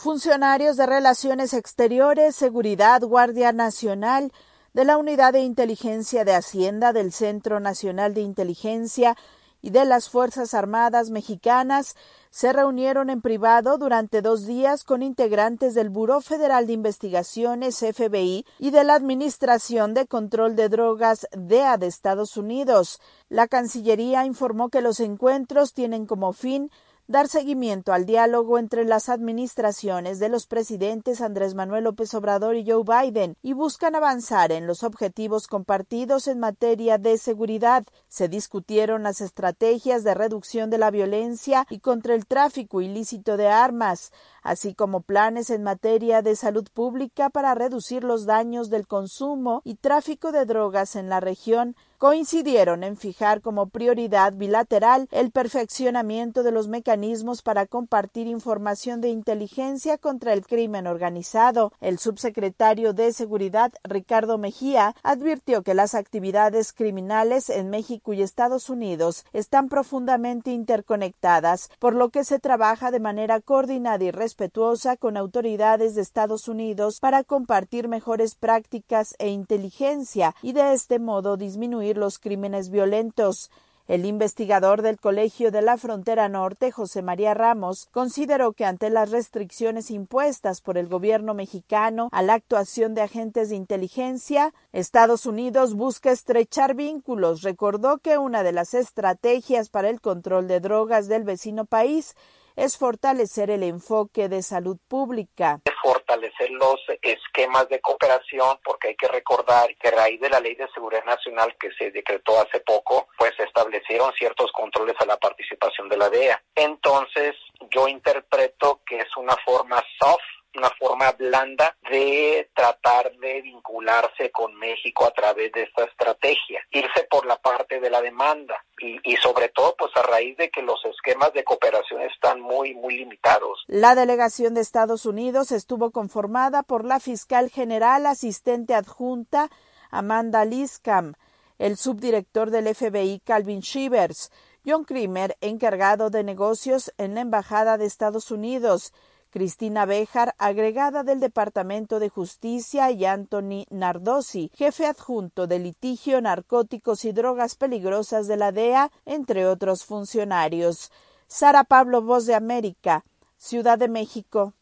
Funcionarios de Relaciones Exteriores, Seguridad, Guardia Nacional, de la Unidad de Inteligencia de Hacienda del Centro Nacional de Inteligencia y de las Fuerzas Armadas Mexicanas se reunieron en privado durante 2 días con integrantes del Buró Federal de Investigaciones, FBI, y de la Administración de Control de Drogas, DEA, de Estados Unidos. La Cancillería informó que los encuentros tienen como fin dar seguimiento al diálogo entre las administraciones de los presidentes Andrés Manuel López Obrador y Joe Biden y buscan avanzar en los objetivos compartidos en materia de seguridad. Se discutieron las estrategias de reducción de la violencia y contra el tráfico ilícito de armas, así como planes en materia de salud pública para reducir los daños del consumo y tráfico de drogas en la región. Coincidieron en fijar como prioridad bilateral el perfeccionamiento de los mecanismos para compartir información de inteligencia contra el crimen organizado. El subsecretario de Seguridad, Ricardo Mejía, advirtió que las actividades criminales en México y Estados Unidos están profundamente interconectadas, por lo que se trabaja de manera coordinada y respetuosa con autoridades de Estados Unidos para compartir mejores prácticas e inteligencia y de este modo disminuir los crímenes violentos. El investigador del Colegio de la Frontera Norte, José María Ramos, consideró que ante las restricciones impuestas por el gobierno mexicano a la actuación de agentes de inteligencia, Estados Unidos busca estrechar vínculos. Recordó que una de las estrategias para el control de drogas del vecino país es fortalecer el enfoque de salud pública. Fortalecer los esquemas de cooperación, porque hay que recordar que a raíz de la Ley de Seguridad Nacional que se decretó hace poco, pues se establecieron ciertos controles a la participación de la DEA. Entonces, yo interpreto que es una forma soft, una forma blanda de tratar de vincularse con México a través de esta estrategia, irse por la parte de la demanda y sobre todo pues a raíz de que los esquemas de cooperación están muy limitados. La delegación de Estados Unidos estuvo conformada por la fiscal general asistente adjunta Amanda Liscam, el subdirector del FBI Calvin Shivers, John Creamer, encargado de negocios en la Embajada de Estados Unidos, Cristina Béjar, agregada del Departamento de Justicia, y Anthony Nardosi, jefe adjunto de litigio, narcóticos y drogas peligrosas de la DEA, entre otros funcionarios. Sara Pablo, Voz de América, Ciudad de México.